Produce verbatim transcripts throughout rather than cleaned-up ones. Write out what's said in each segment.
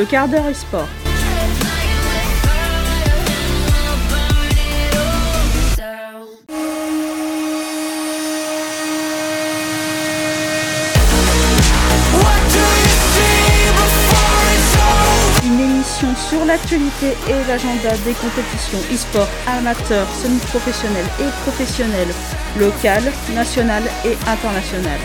quart d'heure e-sport. Une émission sur l'actualité et l'agenda des compétitions e-sport amateurs, semi-professionnels et professionnels, locales, nationales et internationales.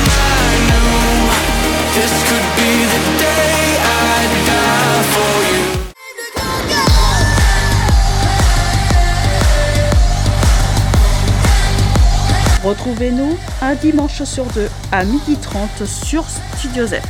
Retrouvez-nous un dimanche sur deux à midi trente sur Studio Z.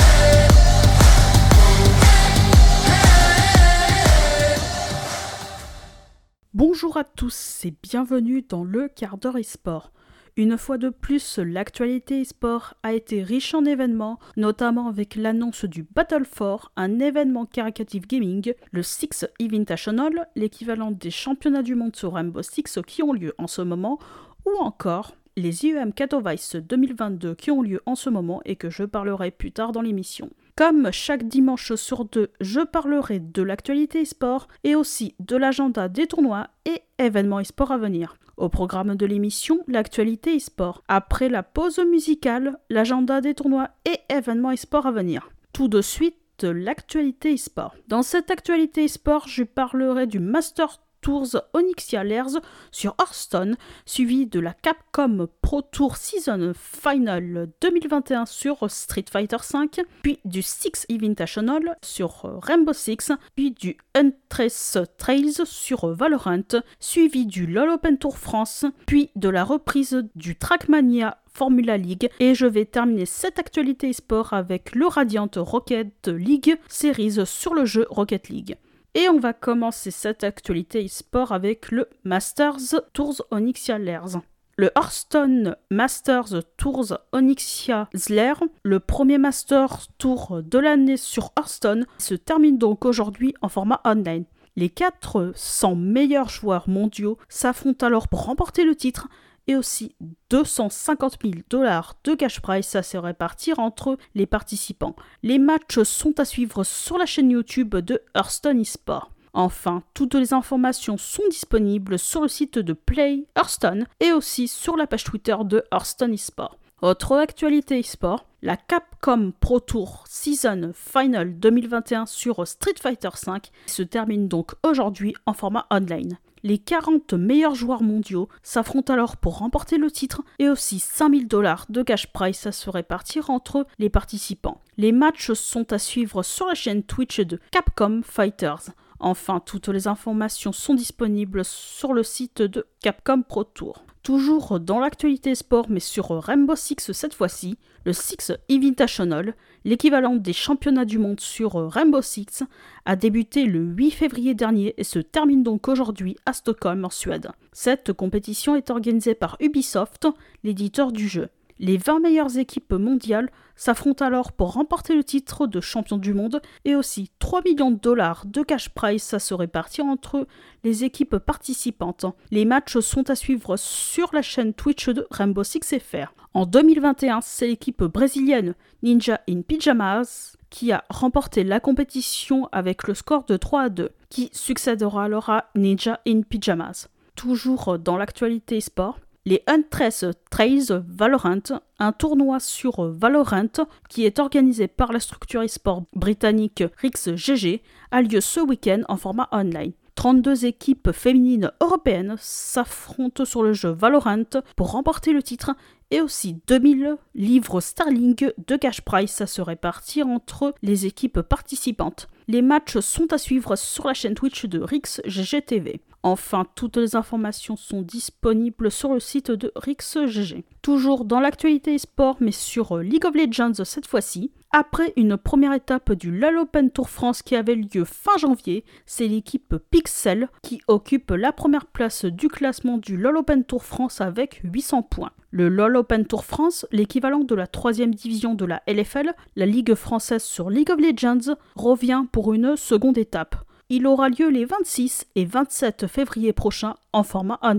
Bonjour à tous et bienvenue dans le quart d'heure e-sport. Une fois de plus, l'actualité e-sport a été riche en événements, notamment avec l'annonce du Battle four, un événement caritatif gaming, le Six Invitational, l'équivalent des championnats du monde sur Rainbow Six qui ont lieu en ce moment, ou encore les I E M Katowice deux mille vingt-deux qui ont lieu en ce moment et que je parlerai plus tard dans l'émission. Comme chaque dimanche sur deux, je parlerai de l'actualité e-sport et aussi de l'agenda des tournois et événements e-sport à venir. Au programme de l'émission, l'actualité e-sport. Après la pause musicale, l'agenda des tournois et événements e-sport à venir. Tout de suite, l'actualité e-sport. Dans cette actualité e-sport, je parlerai du Master Tours Onyxia Lairs sur Hearthstone, suivi de la Capcom Pro Tour Season Final deux mille vingt et un sur Street Fighter cinq, puis du Six Invitational sur Rainbow Six, puis du Huntress Trails sur Valorant, suivi du LoL Open Tour France, puis de la reprise du Trackmania Formula League, et je vais terminer cette actualité e-sport avec le Radiant Rocket League Series sur le jeu Rocket League. Et on va commencer cette actualité e-sport avec le Masters Tours Onyxia Lairs. Le Hearthstone Masters Tours Onyxia Lairs, le premier Masters Tour de l'année sur Hearthstone, se termine donc aujourd'hui en format online. Les quatre cents meilleurs joueurs mondiaux s'affrontent alors pour remporter le titre, et aussi deux cent cinquante mille dollars de cash prize à se répartir entre les participants. Les matchs sont à suivre sur la chaîne YouTube de Hearthstone eSport. Enfin, toutes les informations sont disponibles sur le site de Play Hearthstone et aussi sur la page Twitter de Hearthstone eSport. Autre actualité e-sport, la Capcom Pro Tour Season Final deux mille vingt et un sur Street Fighter cinq se termine donc aujourd'hui en format online. Les quarante meilleurs joueurs mondiaux s'affrontent alors pour remporter le titre et aussi cinq mille dollars de cash prize à se répartir entre les participants. Les matchs sont à suivre sur la chaîne Twitch de Capcom Fighters. Enfin, toutes les informations sont disponibles sur le site de Capcom Pro Tour. Toujours dans l'actualité sport, mais sur Rainbow Six cette fois-ci, le Six Invitational, l'équivalent des championnats du monde sur Rainbow Six, a débuté le huit février dernier et se termine donc aujourd'hui à Stockholm en Suède. Cette compétition est organisée par Ubisoft, l'éditeur du jeu. Les vingt meilleures équipes mondiales s'affrontent alors pour remporter le titre de champion du monde et aussi trois millions de dollars de cash prize à se répartir entre les équipes participantes. Les matchs sont à suivre sur la chaîne Twitch de Rainbow Six F R. En deux mille vingt et un, c'est l'équipe brésilienne Ninja in Pyjamas qui a remporté la compétition avec le score de trois à deux, qui succédera alors à Ninja in Pyjamas. Toujours dans l'actualité sport, les Huntress Trails Valorant, un tournoi sur Valorant qui est organisé par la structure e-sport britannique Rix G G, a lieu ce week-end en format online. trente-deux équipes féminines européennes s'affrontent sur le jeu Valorant pour remporter le titre et aussi deux mille livres sterling de cash prize à se répartir entre les équipes participantes. Les matchs sont à suivre sur la chaîne Twitch de Rix G G T V. Enfin, toutes les informations sont disponibles sur le site de Rix G G. Toujours dans l'actualité e-sport, mais sur League of Legends cette fois-ci, après une première étape du LoL Open Tour France qui avait lieu fin janvier, c'est l'équipe Pixel qui occupe la première place du classement du LoL Open Tour France avec huit cents points. Le LoL Open Tour France, l'équivalent de la troisième division de la L F L, la Ligue française sur League of Legends, revient pour une seconde étape. Il aura lieu les vingt-six et vingt-sept février prochains en format online.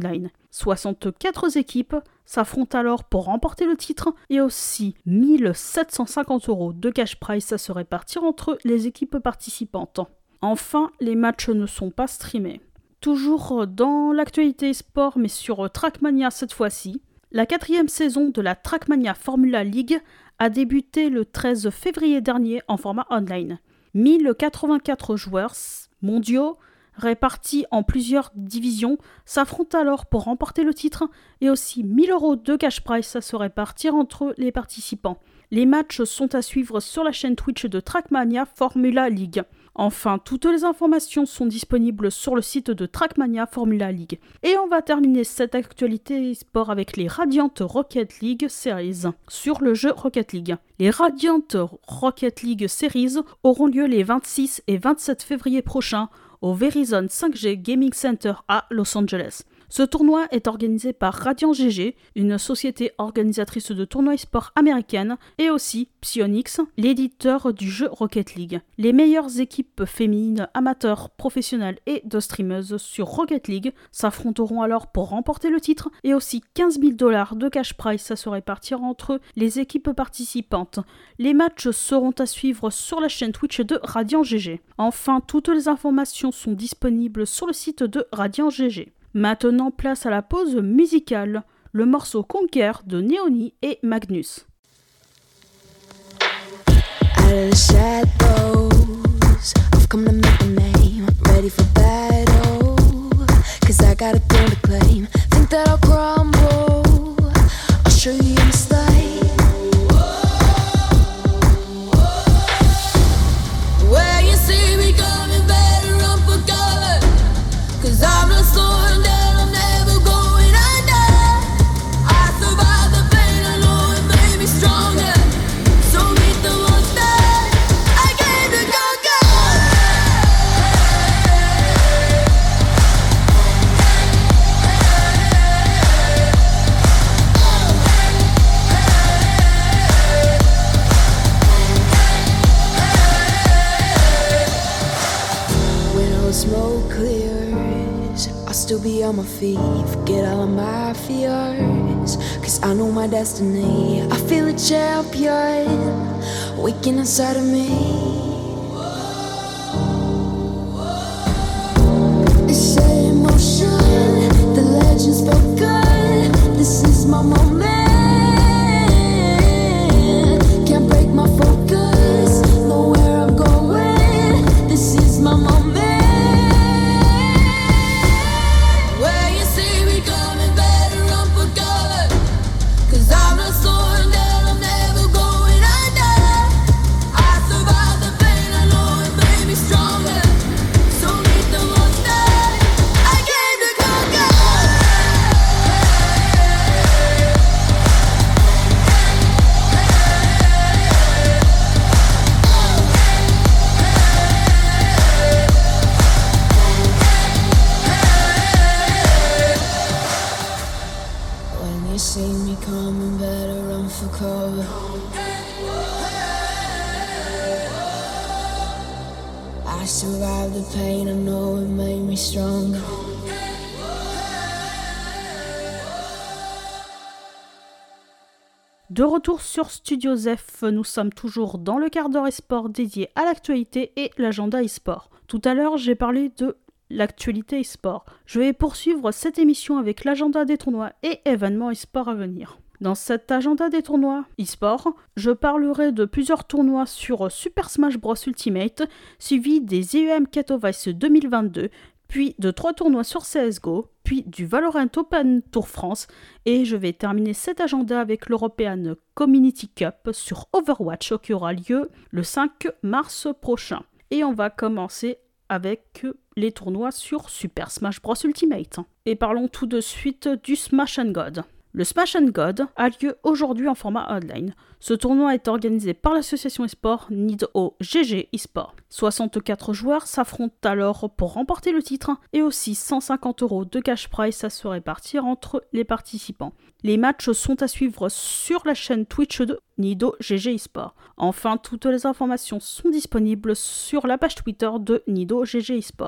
soixante-quatre équipes s'affrontent alors pour remporter le titre et aussi mille sept cent cinquante euros de cash prize à se répartir entre les équipes participantes. Enfin, les matchs ne sont pas streamés. Toujours dans l'actualité sport, mais sur Trackmania cette fois-ci, la quatrième saison de la Trackmania Formula League a débuté le treize février dernier en format online. mille quatre-vingt-quatre joueurs mondiaux répartis en plusieurs divisions s'affrontent alors pour remporter le titre et aussi mille euros de cash prize à se répartir entre les participants. Les matchs sont à suivre sur la chaîne Twitch de Trackmania Formula League. Enfin, toutes les informations sont disponibles sur le site de Trackmania Formula League. Et on va terminer cette actualité sport avec les Radiant Rocket League Series sur le jeu Rocket League. Les Radiant Rocket League Series auront lieu les vingt-six et vingt-sept février prochains au Verizon cinq G Gaming Center à Los Angeles. Ce tournoi est organisé par Radiant G G, une société organisatrice de tournois e-sport américaine, et aussi Psyonix, l'éditeur du jeu Rocket League. Les meilleures équipes féminines, amateurs, professionnelles et de streameuses sur Rocket League s'affronteront alors pour remporter le titre et aussi quinze mille dollars de cash prize à se répartir entre les équipes participantes. Les matchs seront à suivre sur la chaîne Twitch de Radiant G G. Enfin, toutes les informations sont disponibles sur le site de Radiant G G. Maintenant, place à la pause musicale, le morceau Conquer de Neoni et Magnus. Out of the shadows, I've come to make a name, ready for battle, cause I got a throne to claim, think that I'll crumble, I'll show you your mistake. Where you see me coming, better run for cover, cause I'm not slowing down, I'm never going under. I survived the pain, I know it made me stronger. So meet the monster, I came to conquer. When all the smoke clears, I'll still be on my feet, forget all of my fears, cause I know my destiny, I feel a champion, waking inside of me. It's set in motion, the legend's spoken, this is my moment, can't break my focus, know where I'm going, this is my moment. Where you see me coming, better run for cover, cause I'm not slowing down, I'm never going under. I survived the pain, I know it made me stronger. So meet the monster, I came to conquer. When you see me coming, better run for cover. I survived the pain, I know it made me stronger. De retour sur Studio Zef, nous sommes toujours dans le quart d'heure e-sport dédié à l'actualité et l'agenda e-sport. Tout à l'heure, j'ai parlé de l'actualité e-sport. Je vais poursuivre cette émission avec l'agenda des tournois et événements e-sport à venir. Dans cet agenda des tournois e-sport, je parlerai de plusieurs tournois sur Super Smash Bros Ultimate, suivi des I E M Katowice deux mille vingt-deux, puis de trois tournois sur C S G O, puis du Valorant Open Tour France, et je vais terminer cet agenda avec l'European Community Cup sur Overwatch qui aura lieu le cinq mars prochain. Et on va commencer avec les tournois sur Super Smash Bros Ultimate. Et parlons tout de suite du Smash and God. Le Smash and God a lieu aujourd'hui en format online. Ce tournoi est organisé par l'association e-sport Nido G G e-sport. soixante-quatre joueurs s'affrontent alors pour remporter le titre et aussi cent cinquante euros de cash prize à se répartir entre les participants. Les matchs sont à suivre sur la chaîne Twitch de Nido G G e-sport. Enfin, toutes les informations sont disponibles sur la page Twitter de Nido G G e-sport.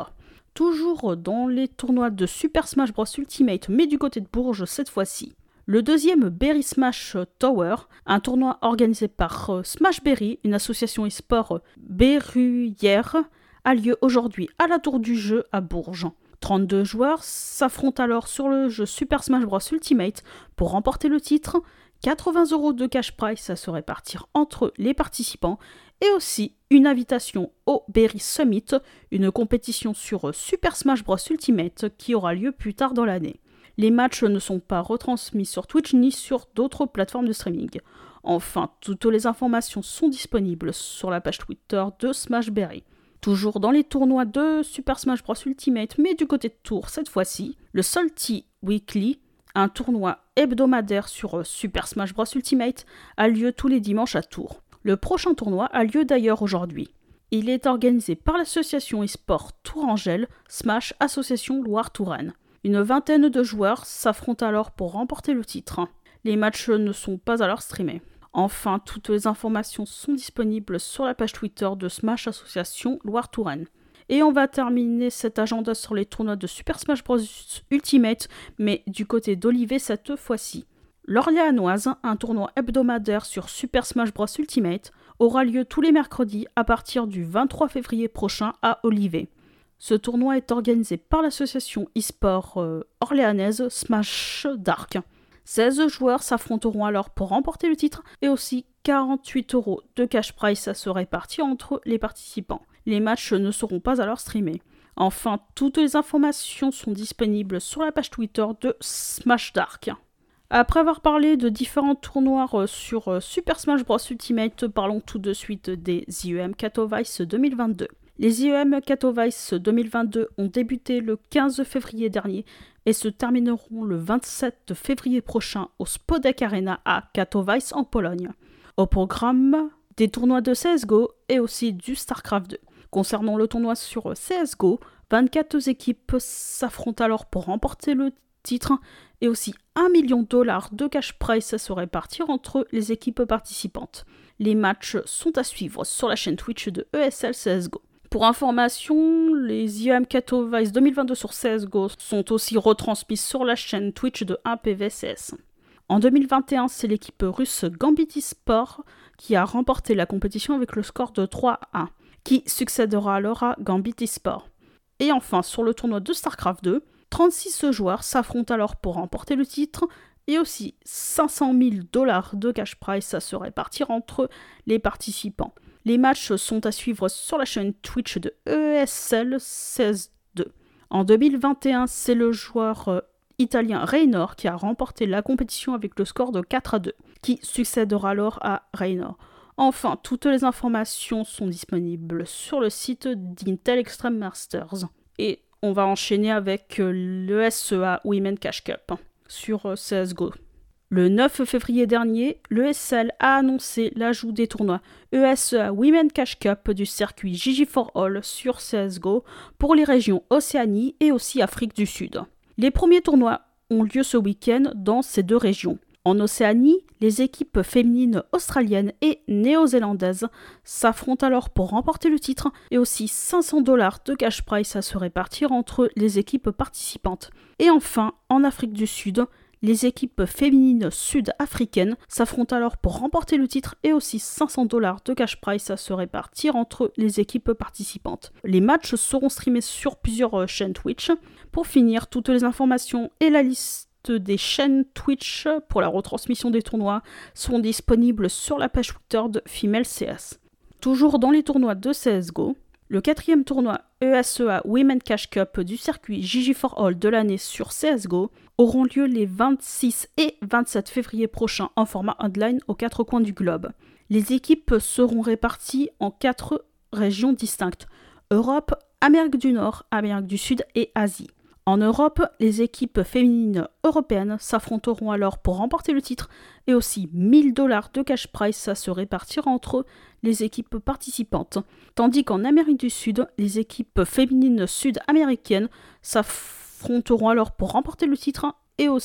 Toujours dans les tournois de Super Smash Bros Ultimate, mais du côté de Bourges cette fois-ci. Le deuxième Berry Smash Tower, un tournoi organisé par Smash Berry, une association e-sport berruyère, a lieu aujourd'hui à la Tour du Jeu à Bourges. trente-deux joueurs s'affrontent alors sur le jeu Super Smash Bros Ultimate pour remporter le titre. quatre-vingts euros de cash prize à se répartir entre les participants et aussi une invitation au Berry Summit, une compétition sur Super Smash Bros Ultimate qui aura lieu plus tard dans l'année. Les matchs ne sont pas retransmis sur Twitch ni sur d'autres plateformes de streaming. Enfin, toutes les informations sont disponibles sur la page Twitter de Smash Berry. Toujours dans les tournois de Super Smash Bros Ultimate, mais du côté de Tours cette fois-ci, le Salty Weekly, un tournoi hebdomadaire sur Super Smash Bros Ultimate, a lieu tous les dimanches à Tours. Le prochain tournoi a lieu d'ailleurs aujourd'hui. Il est organisé par l'association e-sport Tourangelle, Smash Association Loire-Touraine. Une vingtaine de joueurs s'affrontent alors pour remporter le titre. Les matchs ne sont pas alors streamés. Enfin, toutes les informations sont disponibles sur la page Twitter de Smash Association Loire-Touraine. Et on va terminer cet agenda sur les tournois de Super Smash Bros Ultimate, mais du côté d'Olivet cette fois-ci. L'Orléanoise, un tournoi hebdomadaire sur Super Smash Bros Ultimate, aura lieu tous les mercredis à partir du vingt-trois février prochain à Olivet. Ce tournoi est organisé par l'association e-sport euh, orléanaise Smash Dark. seize joueurs s'affronteront alors pour remporter le titre et aussi quarante-huit euros de cash prize à se répartir entre les participants. Les matchs ne seront pas alors streamés. Enfin, toutes les informations sont disponibles sur la page Twitter de Smash Dark. Après avoir parlé de différents tournois sur Super Smash Bros Ultimate, parlons tout de suite des I E M Katowice deux mille vingt-deux. Les I E M Katowice deux mille vingt-deux ont débuté le quinze février dernier et se termineront le vingt-sept février prochain au Spodek Arena à Katowice en Pologne. Au programme, des tournois de C S G O et aussi du StarCraft deux. Concernant le tournoi sur C S G O, vingt-quatre équipes s'affrontent alors pour remporter le titre et aussi un million de dollars de cash prize à se répartir entre les équipes participantes. Les matchs sont à suivre sur la chaîne Twitch de E S L C S G O. Pour information, les I E M Katowice deux mille vingt-deux sur C S G O sont aussi retransmis sur la chaîne Twitch de un P V C S. En deux mille vingt et un, c'est l'équipe russe Gambit eSport qui a remporté la compétition avec le score de trois à un, qui succédera alors à Gambit eSport. Et enfin, sur le tournoi de StarCraft deux, trente-six joueurs s'affrontent alors pour remporter le titre et aussi cinq cent mille dollars de cash prize à se répartir entre les participants. Les matchs sont à suivre sur la chaîne Twitch de E S L C S deux. En deux mille vingt et un, c'est le joueur euh, italien Reynor qui a remporté la compétition avec le score de quatre à deux, qui succédera alors à Reynor. Enfin, toutes les informations sont disponibles sur le site d'Intel Extreme Masters. Et on va enchaîner avec le S E A Women Cash Cup sur C S G O. Le neuf février dernier, le S L a annoncé l'ajout des tournois E S E A Women Cash Cup du circuit G G four All sur C S G O pour les régions Océanie et aussi Afrique du Sud. Les premiers tournois ont lieu ce week-end dans ces deux régions. En Océanie, les équipes féminines australiennes et néo-zélandaises s'affrontent alors pour remporter le titre et aussi cinq cents dollars de cash prize à se répartir entre les équipes participantes. Et enfin, en Afrique du Sud, les équipes féminines sud-africaines s'affrontent alors pour remporter le titre et aussi cinq cents dollars de cash prize à se répartir entre les équipes participantes. Les matchs seront streamés sur plusieurs chaînes Twitch. Pour finir, toutes les informations et la liste des chaînes Twitch pour la retransmission des tournois sont disponibles sur la page Twitter de Female C S. Toujours dans les tournois de C S G O, le quatrième tournoi E S E A Women Cash Cup du circuit G G four All de l'année sur C S G O auront lieu les vingt-six et vingt-sept février prochains en format online aux quatre coins du globe. Les équipes seront réparties en quatre régions distinctes: Europe, Amérique du Nord, Amérique du Sud et Asie. En Europe, les équipes féminines européennes s'affronteront alors pour remporter le titre et aussi mille dollars de cash prize à se répartir entre les équipes participantes. Tandis qu'en Amérique du Sud, les équipes féminines sud-américaines s'affronteront alors pour remporter le titre et aussi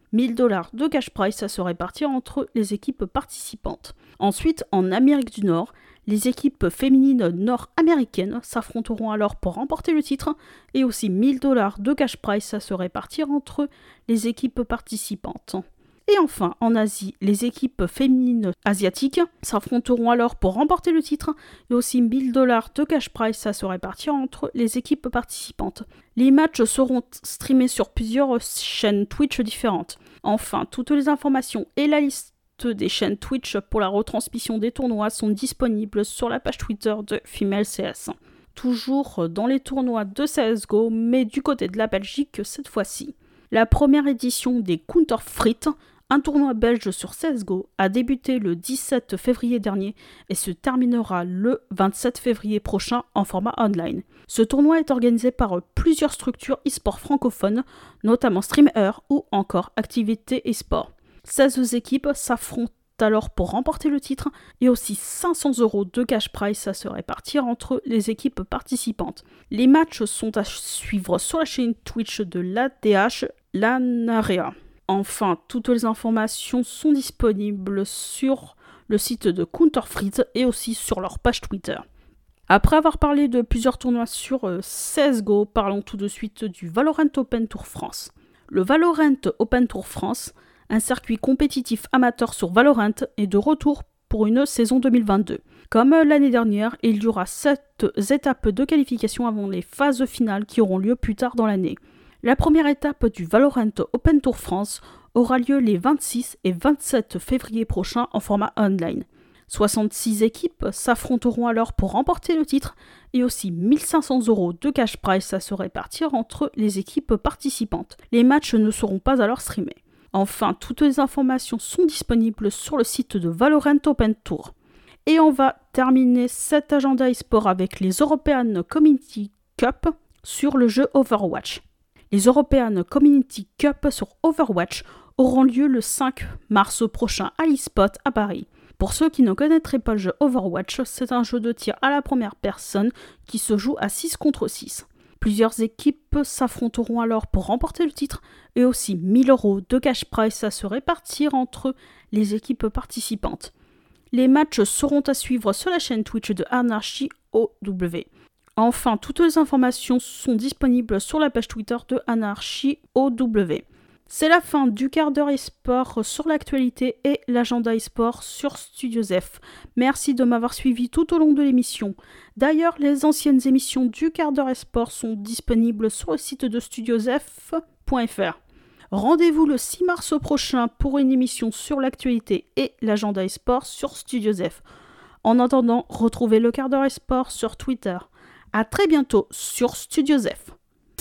mille dollars de cash prize à se répartir entre les équipes participantes. Ensuite, en Amérique du Nord, les équipes féminines nord-américaines s'affronteront alors pour remporter le titre et aussi mille dollars de cash prize à se répartir entre les équipes participantes. Et enfin, en Asie, les équipes féminines asiatiques s'affronteront alors pour remporter le titre et aussi mille dollars de cash prize à se répartir entre les équipes participantes. Les matchs seront streamés sur plusieurs chaînes Twitch différentes. Enfin, toutes les informations et la liste des chaînes Twitch pour la retransmission des tournois sont disponibles sur la page Twitter de Female C S. Toujours dans les tournois de C S G O, mais du côté de la Belgique cette fois-ci. La première édition des Counterfeit, un tournoi belge sur C S G O, a débuté le dix-sept février dernier et se terminera le vingt-sept février prochain en format online. Ce tournoi est organisé par plusieurs structures e-sport francophones, notamment StreamEar ou encore Activité e-sport. seize équipes s'affrontent alors pour remporter le titre et aussi cinq cents euros de cash prize à se répartir entre les équipes participantes. Les matchs sont à suivre sur la chaîne Twitch de l'A D H Lanarea. Enfin, toutes les informations sont disponibles sur le site de Counterfeit et aussi sur leur page Twitter. Après avoir parlé de plusieurs tournois sur euh, C S G O, parlons tout de suite du Valorant Open Tour France. Le Valorant Open Tour France, un circuit compétitif amateur sur Valorant, est de retour pour une saison deux mille vingt-deux. Comme l'année dernière, il y aura sept étapes de qualification avant les phases finales qui auront lieu plus tard dans l'année. La première étape du Valorant Open Tour France aura lieu les vingt-six et vingt-sept février prochains en format online. soixante-six équipes s'affronteront alors pour remporter le titre et aussi mille cinq cents euros de cash prize à se répartir entre les équipes participantes. Les matchs ne seront pas alors streamés. Enfin, toutes les informations sont disponibles sur le site de Valorant Open Tour. Et on va terminer cet agenda e-sport avec les European Community Cup sur le jeu Overwatch. Les European Community Cup sur Overwatch auront lieu le cinq mars prochain à l'eSpot à Paris. Pour ceux qui ne connaîtraient pas le jeu Overwatch, c'est un jeu de tir à la première personne qui se joue à six contre six. Plusieurs équipes s'affronteront alors pour remporter le titre et aussi mille euros de cash prize à se répartir entre les équipes participantes. Les matchs seront à suivre sur la chaîne Twitch de Anarchy O W. Enfin, toutes les informations sont disponibles sur la page Twitter de Anarchy O W. C'est la fin du quart d'heure e-sport sur l'actualité et l'agenda e-sport sur Studio F. Merci de m'avoir suivi tout au long de l'émission. D'ailleurs, les anciennes émissions du quart d'heure e-sport sont disponibles sur le site de studiosf point f r. Rendez-vous le six mars prochain pour une émission sur l'actualité et l'agenda e-sport sur Studio F. En attendant, retrouvez le quart d'heure e-sport sur Twitter. À très bientôt sur Studio F.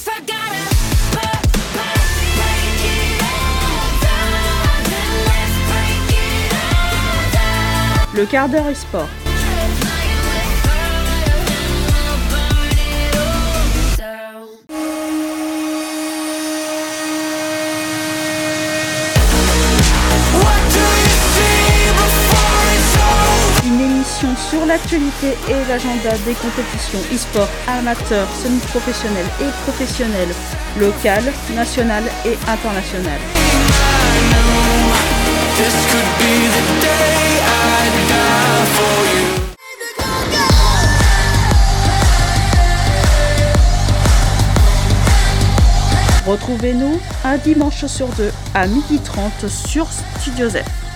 Le quart d'heure e-sport. Une émission sur l'actualité et l'agenda des compétitions e-sport amateurs, semi-professionnels et professionnels, locales, nationales et internationales. Retrouvez-nous un dimanche sur deux à midi trente sur Studio F.